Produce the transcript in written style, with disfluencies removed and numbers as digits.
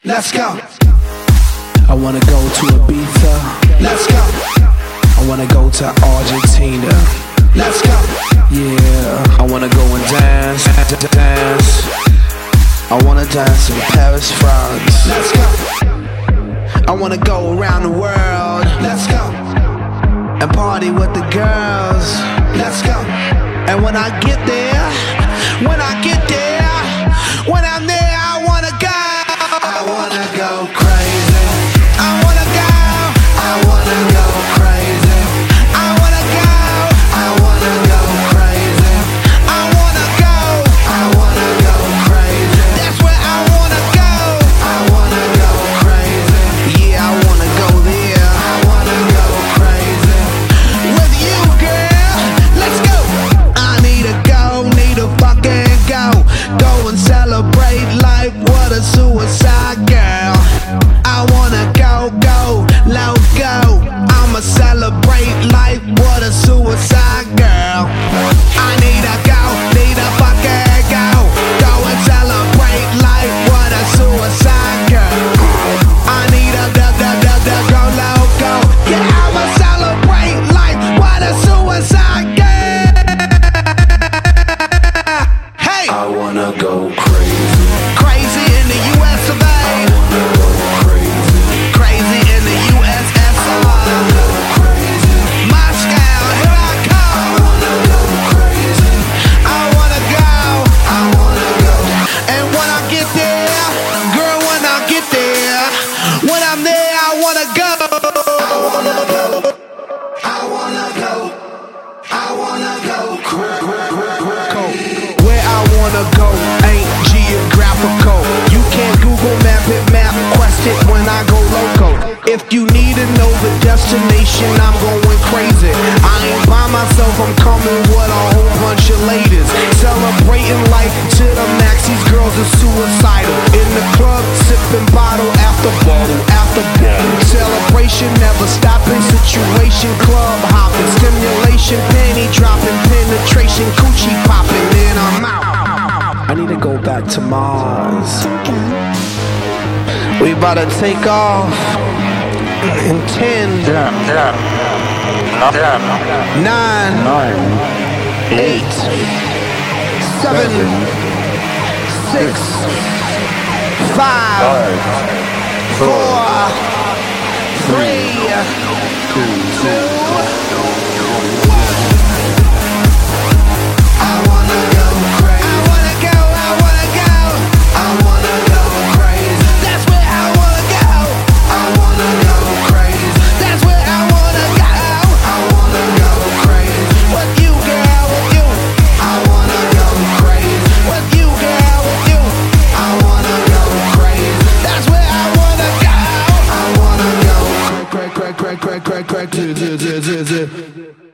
Let's go. I wanna go to Ibiza. Let's go. I wanna go to Argentina. Let's go. Yeah, I wanna go and dance. I wanna dance in Paris, France. Let's go. I wanna go around the world. Let's go. And party with the girls. Let's go. And when I get there, when I'm there, I wanna go. I wanna go crazy. I wanna go. I wanna go crazy. I wanna go. I wanna go crazy. I wanna go. I wanna go crazy. That's where I wanna go. I wanna go crazy. Yeah, I wanna go there. I wanna go crazy. With you, girl. Let's go. I need to fucking go. Go and celebrate life. What a suicide girl. I wanna go, loco. I'ma celebrate life. What a suicide girl. I need to fucking go. Go and celebrate life. What a suicide girl. I need to go loco. Yeah, I'ma celebrate life. What a suicide girl. Hey, I wanna go crazy. crazy in the US of A. I wanna go crazy. Crazy in the USSR. Crazy. Moscow, here I I come. wanna go crazy. I wanna go. I wanna go. And when I get there, girl, when I get there, when I'm there, I wanna go. I wanna go. I wanna go. I wanna go crazy. Where I wanna go ain't geographical. You can't Google map it, map quest it when I go loco. If you need to know the destination, I'm going crazy. I ain't by myself, I'm coming with a whole bunch of ladies. Celebrating life to the max, these girls are suicidal. In the club, sipping bottle after bottle after bottle. Celebration never stopping, situation club hopping. Stimulation, penny dropping, penetration, coochie popping, then I'm out. I need to go back to Mars. We about to take off in 10, 9, 8, 7, 6, 5, 4, 3, 2. I wanna go crazy. I wanna go. I wanna go crazy. That's where I wanna go. I wanna go crazy. That's where I wanna go. I wanna go crazy. With you, girl, with you. I wanna go crazy. With you, girl, with you. I wanna go crazy. That's where I wanna go. I wanna go crazy.